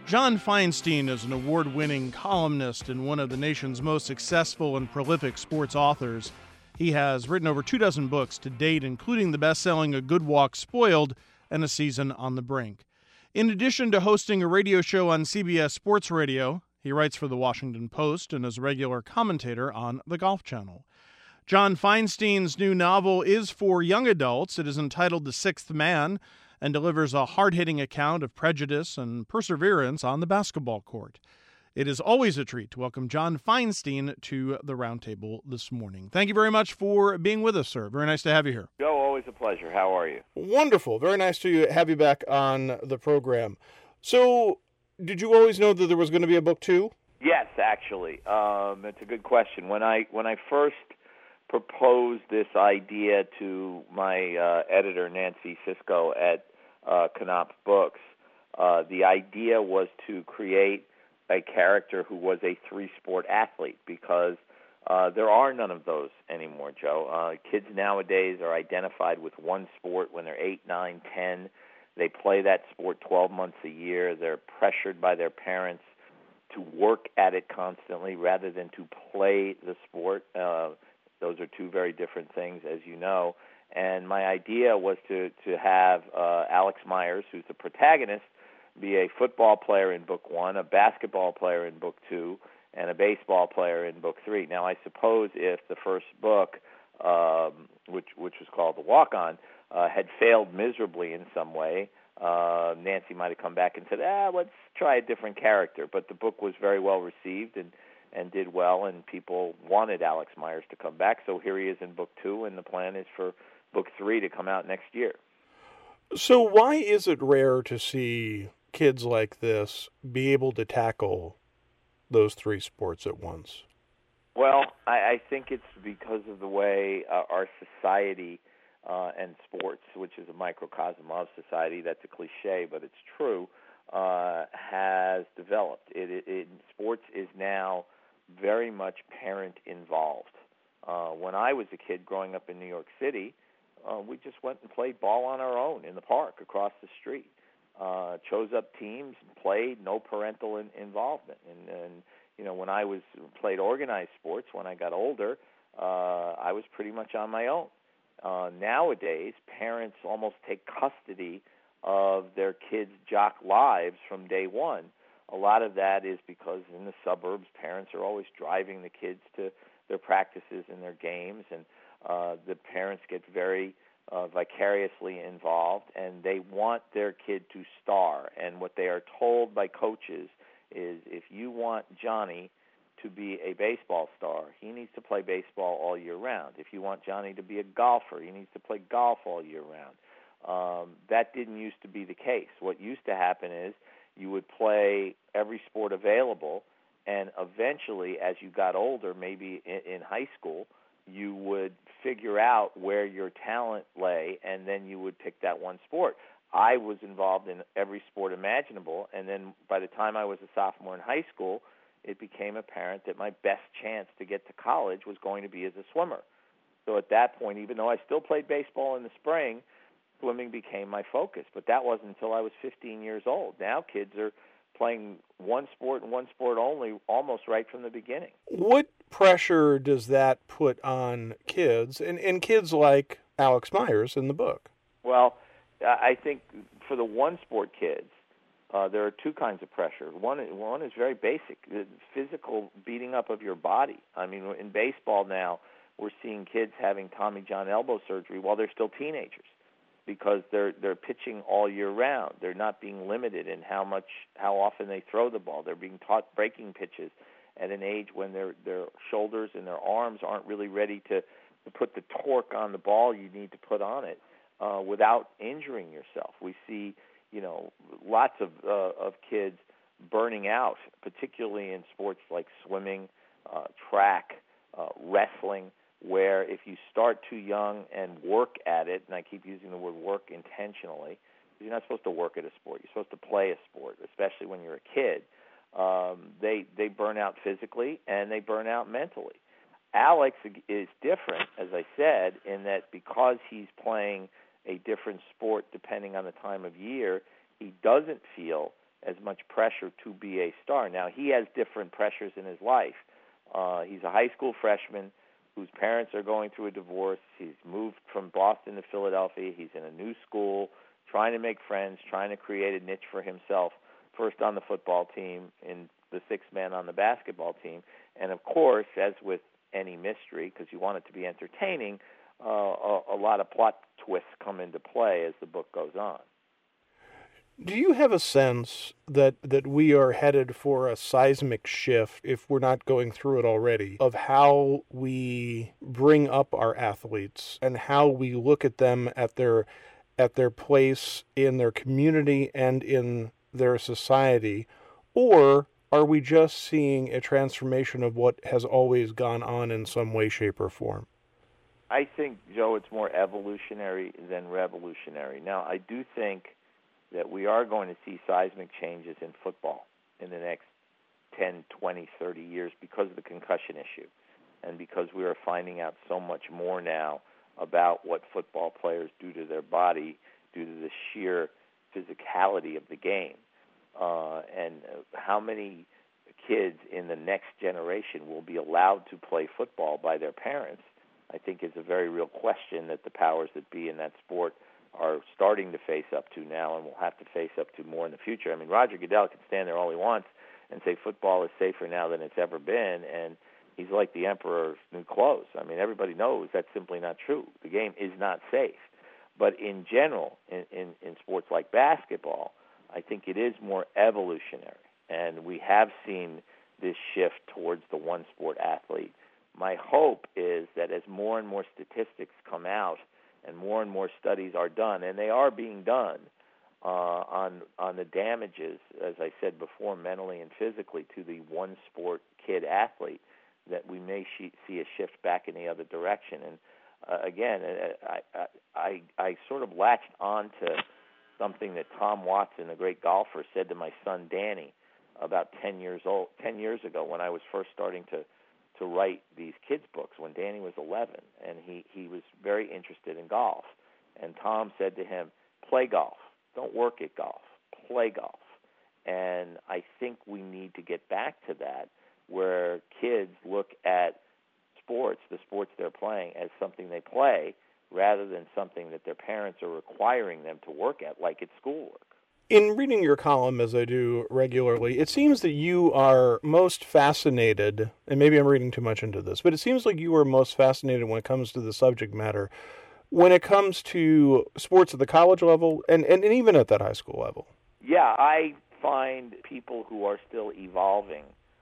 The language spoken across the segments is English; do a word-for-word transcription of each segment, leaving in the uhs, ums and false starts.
John Feinstein is an award-winning columnist and one of the nation's most successful and prolific sports authors. He has written over two dozen books to date, including the best-selling A Good Walk Spoiled and A Season on the Brink. In addition to hosting a radio show on C B S Sports Radio, he writes for The Washington Post and is a regular commentator on the Golf Channel. John Feinstein's new novel is for young adults. It is entitled The Sixth Man and delivers a hard-hitting account of prejudice and perseverance on the basketball court. It is always a treat to welcome John Feinstein to the Roundtable this morning. Thank you very much for being with us, sir. Very nice to have you here. Joe, always a pleasure. How are you? Wonderful. Very nice to have you back on the program. So, did you always know that there was going to be a book two? Yes, actually. Um, it's a good question. When I when I first proposed this idea to my uh, editor, Nancy Cisco, at uh, Knopf Books, uh, the idea was to create a character who was a three-sport athlete, because uh, there are none of those anymore, Joe. Uh, kids nowadays are identified with one sport when they're eight, nine, ten. They play that sport twelve months a year. They're pressured by their parents to work at it constantly rather than to play the sport. Uh, those are two very different things, as you know. And my idea was to, to have uh, Alex Myers, who's the protagonist, be a football player in book one, a basketball player in book two, and a baseball player in book three. Now, I suppose if the first book, um, which which was called The Walk-On, uh, had failed miserably in some way, uh, Nancy might have come back and said, ah, let's try a different character. But the book was very well received and, and did well, and people wanted Alex Myers to come back. So here he is in book two, and the plan is for book three to come out next year. So why is it rare to see kids like this be able to tackle those three sports at once? Well, I, I think it's because of the way uh, our society uh, and sports, which is a microcosm of society, that's a cliche, but it's true, uh, has developed. It, it, it, sports is now very much parent-involved. Uh, when I was a kid growing up in New York City, uh, we just went and played ball on our own in the park across the street. Uh, chose up teams and played, no parental in, involvement. And, and, you know, when I was played organized sports, when I got older, uh, I was pretty much on my own. Uh, nowadays, parents almost take custody of their kids' jock lives from day one. A lot of that is because in the suburbs, parents are always driving the kids to their practices and their games, and uh, the parents get very Uh, vicariously involved, and they want their kid to star. And what they are told by coaches is, if you want Johnny to be a baseball star, he needs to play baseball all year round. If you want Johnny to be a golfer, he needs to play golf all year round. Um, that didn't used to be the case. What used to happen is you would play every sport available, and eventually, as you got older, maybe in, in high school, you would figure out where your talent lay, and then you would pick that one sport. I was involved in every sport imaginable, and then by the time I was a sophomore in high school, it became apparent that my best chance to get to college was going to be as a swimmer. So at that point, even though I still played baseball in the spring, swimming became my focus. But that wasn't until I was fifteen years old. Now kids are playing one sport and one sport only almost right from the beginning. What pressure does that put on kids, and, and kids like Alex Myers in the book? Well, I think for the one-sport kids, uh, there are two kinds of pressure. One, one is very basic, the physical beating up of your body. I mean, in baseball now, we're seeing kids having Tommy John elbow surgery while they're still teenagers, because they're they're pitching all year round. They're not being limited in how much, how often they throw the ball. They're being taught breaking pitches at an age when their their shoulders and their arms aren't really ready to, to put the torque on the ball you need to put on it uh, without injuring yourself. We see, you know, lots of uh, of kids burning out, particularly in sports like swimming, uh, track, uh, wrestling, where if you start too young and work at it, and I keep using the word work intentionally, you're not supposed to work at a sport. You're supposed to play a sport, especially when you're a kid. Um, they they burn out physically and they burn out mentally. Alex is different, as I said, in that because he's playing a different sport depending on the time of year, he doesn't feel as much pressure to be a star. Now, he has different pressures in his life. Uh, he's a high school freshman whose parents are going through a divorce. He's moved from Boston to Philadelphia. He's in a new school, trying to make friends, trying to create a niche for himself, first on the football team and the sixth man on the basketball team. And, of course, as with any mystery, because you want it to be entertaining, uh, a, a lot of plot twists come into play as the book goes on. Do you have a sense that, that we are headed for a seismic shift, if we're not going through it already, of how we bring up our athletes and how we look at them at their at their place in their community and in their society? Or are we just seeing a transformation of what has always gone on in some way, shape, or form? I think, Joe, it's more evolutionary than revolutionary. Now, I do think that we are going to see seismic changes in football in the next ten, twenty, thirty years because of the concussion issue and because we are finding out so much more now about what football players do to their body due to the sheer physicality of the game. Uh, and how many kids in the next generation will be allowed to play football by their parents, I think is a very real question that the powers that be in that sport are starting to face up to now and will have to face up to more in the future. I mean, Roger Goodell can stand there all he wants and say football is safer now than it's ever been, and he's like the emperor's new clothes. I mean, everybody knows that's simply not true. The game is not safe. But in general, in, in, in sports like basketball, I think it is more evolutionary, and we have seen this shift towards the one-sport athlete. My hope is that as more and more statistics come out and more and more studies are done, and they are being done uh, on on the damages, as I said before, mentally and physically to the one-sport kid athlete, that we may sh- see a shift back in the other direction. And uh, again, I, I I I sort of latched on to something that Tom Watson, the great golfer, said to my son Danny about ten years old, ten years ago when I was first starting to. to write these kids' books when Danny was eleven, and he, he was very interested in golf. And Tom said to him, play golf. Don't work at golf. Play golf. And I think we need to get back to that, where kids look at sports, the sports they're playing, as something they play rather than something that their parents are requiring them to work at, like it's schoolwork. In reading your column, as I do regularly, it seems that you are most fascinated, and maybe I'm reading too much into this, but it seems like you are most fascinated when it comes to the subject matter, when it comes to sports at the college level and, and, and even at that high school level. Yeah, I find people who are still evolving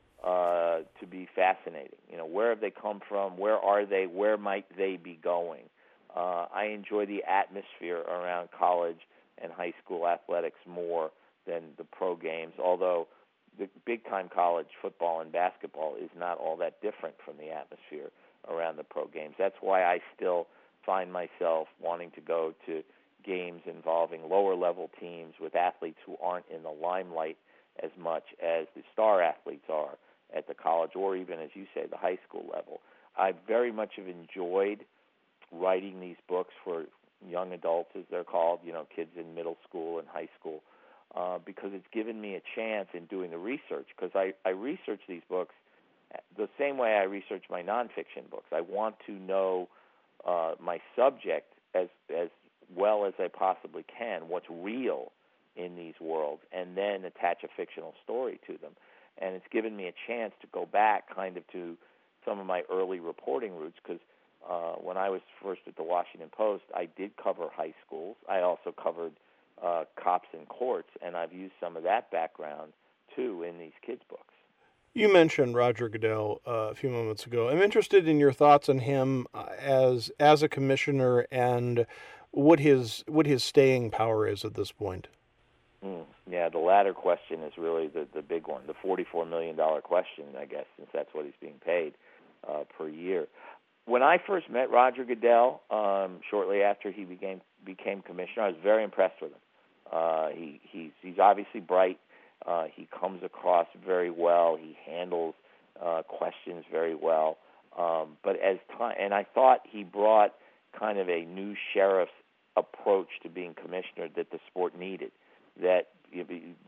uh, to be fascinating. You know, where have they come from? Where are they? Where might they be going? Uh, I enjoy the atmosphere around college and high school athletics more than the pro games, although the big-time college football and basketball is not all that different from the atmosphere around the pro games. That's why I still find myself wanting to go to games involving lower-level teams with athletes who aren't in the limelight as much as the star athletes are at the college or even, as you say, the high school level. I very much have enjoyed writing these books for young adults, as they're called, you know, kids in middle school and high school, uh, because it's given me a chance in doing the research, because I, I research these books the same way I research my nonfiction books. I want to know uh, my subject as as well as I possibly can, what's real in these worlds, and then attach a fictional story to them. And it's given me a chance to go back kind of to some of my early reporting roots, because Uh, when I was first at the Washington Post, I did cover high schools. I also covered uh, cops in courts, and I've used some of that background, too, in these kids' books. You mentioned Roger Goodell uh, a few moments ago. I'm interested in your thoughts on him uh, as as a commissioner and what his what his staying power is at this point. Mm, yeah, the latter question is really the, the big one, the forty-four million dollars question, I guess, since that's what he's being paid uh, per year. When I first met Roger Goodell, um, shortly after he became became commissioner, I was very impressed with him. Uh, he he's he's obviously bright. Uh, he comes across very well. He handles uh, questions very well. Um, but as time, and I thought he brought kind of a new sheriff's approach to being commissioner that the sport needed. That that he was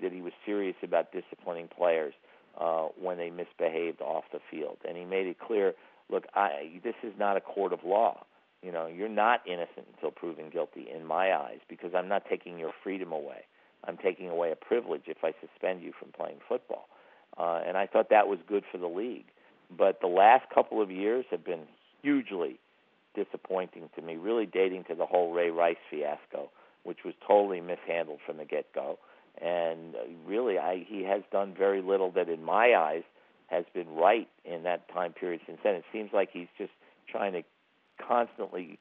serious about disciplining players uh, when they misbehaved off the field. And he made it clear, look, I, this is not a court of law. You know, you're not innocent until proven guilty in my eyes, because I'm not taking your freedom away. I'm taking away a privilege if I suspend you from playing football. Uh, and I thought that was good for the league. But the last couple of years have been hugely disappointing to me, really dating to the whole Ray Rice fiasco, which was totally mishandled from the get-go. And uh, really, I, he has done very little that, in my eyes, has been right in that time period since then. It seems like he's just trying to constantly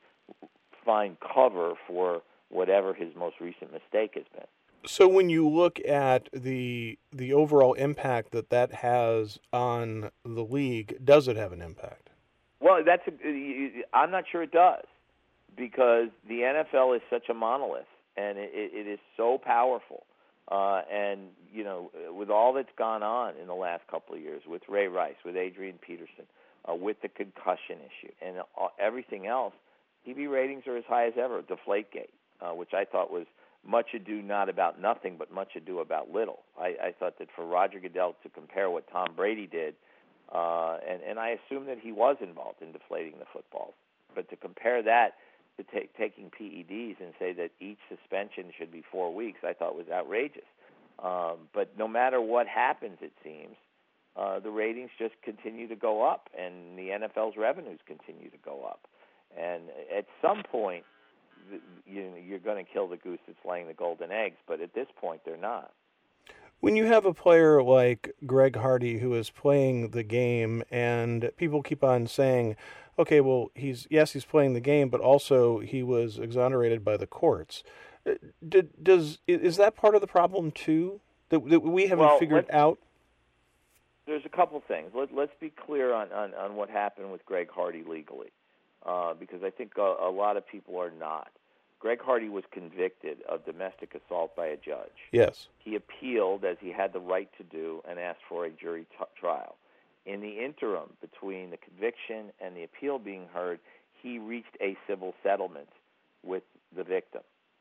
find cover for whatever his most recent mistake has been. So when you look at the the overall impact that that has on the league, does it have an impact? Well, that's a, I'm not sure it does, because the N F L is such a monolith, and it, it is so powerful. Uh, and, you know, with all that's gone on in the last couple of years, with Ray Rice, with Adrian Peterson, uh, with the concussion issue, and uh, everything else, T V ratings are as high as ever. Deflategate, uh, which I thought was much ado not about nothing, but much ado about little. I, I thought that for Roger Goodell to compare what Tom Brady did, uh, and, and I assume that he was involved in deflating the footballs, but to compare that to take, taking P E Ds and say that each suspension should be four weeks, I thought was outrageous. Um, but no matter what happens, it seems, uh, the ratings just continue to go up, and the N F L's revenues continue to go up. And at some point, you, you're going to kill the goose that's laying the golden eggs, but at this point, they're not. When you have a player like Greg Hardy who is playing the game, and people keep on saying, okay, well, he's yes, he's playing the game, but also he was exonerated by the courts. Did, does is that part of the problem too that, that we haven't well, figured out? There's a couple things. Let, let's be clear on, on, on what happened with Greg Hardy legally, uh, because I think a, a lot of people are not. Greg Hardy was convicted of domestic assault by a judge. Yes. He appealed, as he had the right to do, and asked for a jury t- trial. In the interim between the conviction and the appeal being heard, he reached a civil settlement with the victim.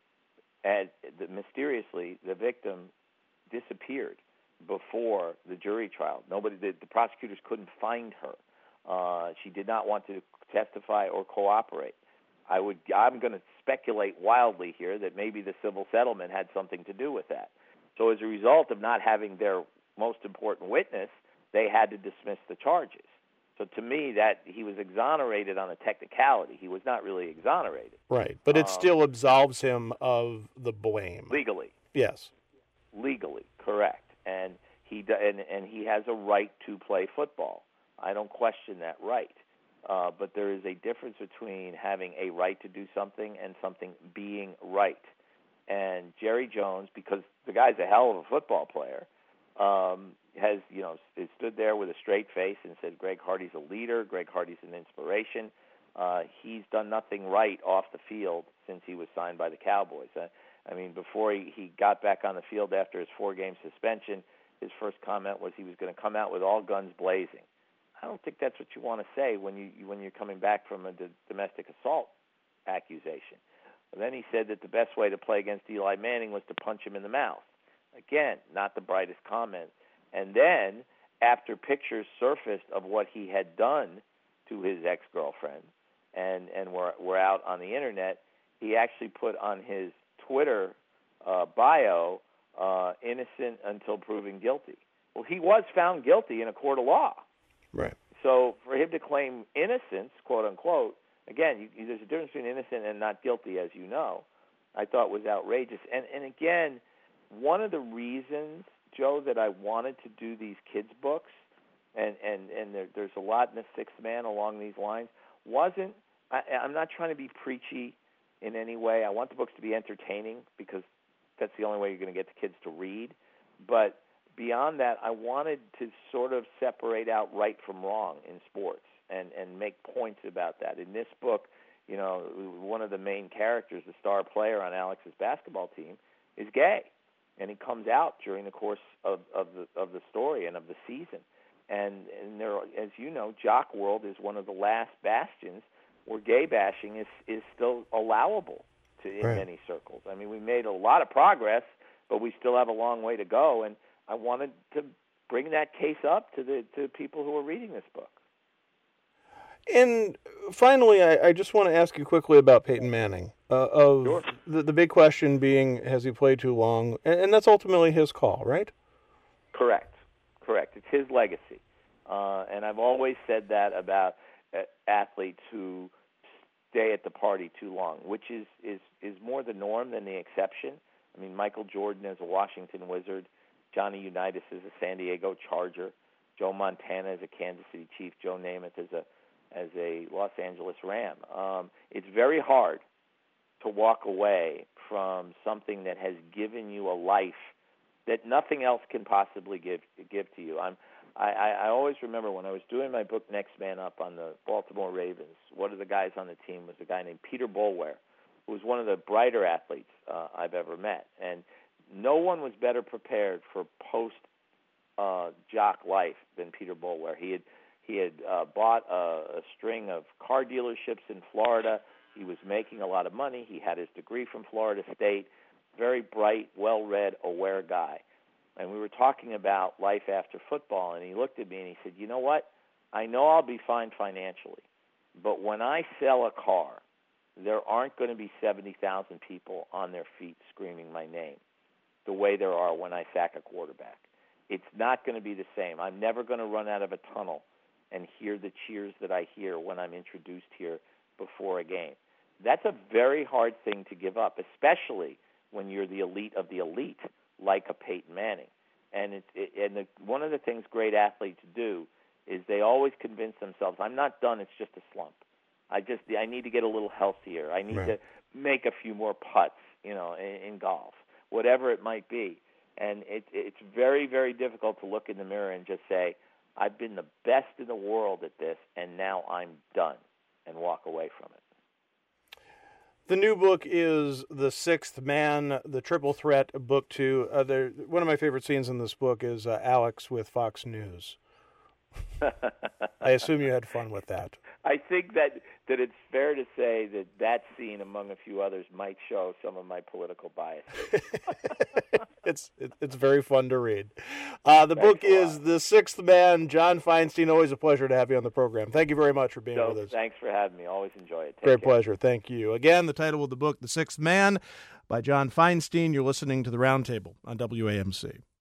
And the, mysteriously, the victim disappeared before the jury trial. Nobody, the, the prosecutors couldn't find her. Uh, she did not want to testify or cooperate. I would, I'm going to speculate wildly here that maybe the civil settlement had something to do with that. So as a result of not having their most important witness, they had to dismiss the charges. So to me, that he was exonerated on a technicality. He was not really exonerated. Right, but it um, still absolves him of the blame. Legally. Yes. Legally, correct. And he and, and he has a right to play football. I don't question that right. Uh, but there is a difference between having a right to do something and something being right. And Jerry Jones, because the guy's a hell of a football player, um, has, you know, stood there with a straight face and said, Greg Hardy's a leader, Greg Hardy's an inspiration. Uh, he's done nothing right off the field since he was signed by the Cowboys. Uh, I mean, before he, he got back on the field after his four-game suspension, his first comment was he was going to come out with all guns blazing. I don't think that's what you want to say when you when you're coming back from a d- domestic assault accusation. And then he said that the best way to play against Eli Manning was to punch him in the mouth. Again, not the brightest comment. And then, after pictures surfaced of what he had done to his ex-girlfriend and, and were, were out on the Internet, he actually put on his Twitter uh, bio, uh, innocent until proven guilty. Well, he was found guilty in a court of law. Right. So for him to claim innocence, quote unquote, again, you, there's a difference between innocent and not guilty, as you know, I thought was outrageous. And and again, one of the reasons, Joe, that I wanted to do these kids' books, and and and there, there's a lot in The Sixth Man along these lines, wasn't I, I'm not trying to be preachy in any way. I want the books to be entertaining because that's the only way you're going to get the kids to read. But beyond that, I wanted to sort of separate out right from wrong in sports and, and make points about that. In this book, you know, one of the main characters, the star player on Alex's basketball team, is gay. And he comes out during the course of, of the of the story and of the season. And, and there, as you know, Jock World is one of the last bastions where gay bashing is, is still allowable to in right. many circles. I mean, we made a lot of progress, but we still have a long way to go. And I wanted to bring that case up to the to people who are reading this book. And finally, I, I just want to ask you quickly about Peyton Manning. Uh, of Sure. the, the big question being, has he played too long? And, and that's ultimately his call, right? Correct. Correct. It's his legacy. Uh, and I've always said that about uh, athletes who stay at the party too long, which is, is, is more the norm than the exception. I mean, Michael Jordan is a Washington Wizard. Johnny Unitas is a San Diego Charger. Joe Montana is a Kansas City Chief. Joe Namath is a as a Los Angeles Ram. Um, it's very hard to walk away from something that has given you a life that nothing else can possibly give give to you. I'm, I, I always remember when I was doing my book Next Man Up on the Baltimore Ravens, one of the guys on the team was a guy named Peter Boulware, who was one of the brighter athletes uh, I've ever met. And no one was better prepared for post-jock uh, life than Peter Boulware. He had He had uh, bought a, a string of car dealerships in Florida. He was making a lot of money. He had his degree from Florida State. Very bright, well-read, aware guy. And we were talking about life after football, and he looked at me and he said, you know what? I know I'll be fine financially, but when I sell a car, there aren't going to be seventy thousand people on their feet screaming my name the way there are when I sack a quarterback. It's not going to be the same. I'm never going to run out of a tunnel and hear the cheers that I hear when I'm introduced here before a game. That's a very hard thing to give up, especially when you're the elite of the elite, like a Peyton Manning. And it, it, and the, one of the things great athletes do is they always convince themselves, I'm not done, it's just a slump. I just I need to get a little healthier. I need right. to make a few more putts, you know, in, in golf, whatever it might be. And it, it's very, very difficult to look in the mirror and just say, I've been the best in the world at this, and now I'm done, and walk away from it. The new book is The Sixth Man, the Triple Threat, book two. Uh, there, one of my favorite scenes in this book is uh, Alex with Fox News. I assume you had fun with that. I think that, that it's fair to say that that scene, among a few others, might show some of my political bias. It's it, it's very fun to read. Uh, the Thanks book is The Sixth Man. John Feinstein, always a pleasure to have you on the program. Thank you very much for being so, with us. Thanks for having me. Always enjoy it. Take Great care. Pleasure. Thank you. Again, the title of the book, The Sixth Man, by John Feinstein. You're listening to The Roundtable on W A M C.